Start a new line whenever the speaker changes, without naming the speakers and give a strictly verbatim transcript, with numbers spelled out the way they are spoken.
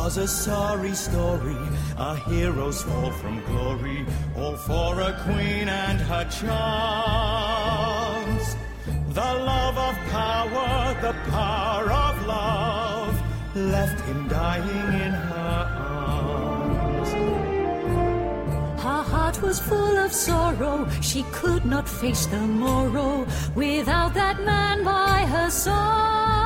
'Twas a sorry story, a hero's fall from glory, all for a queen and her charms. The love of power, the power of love, left him dying in her arms.
Her heart was full of sorrow, she could not face the morrow without that man by her side.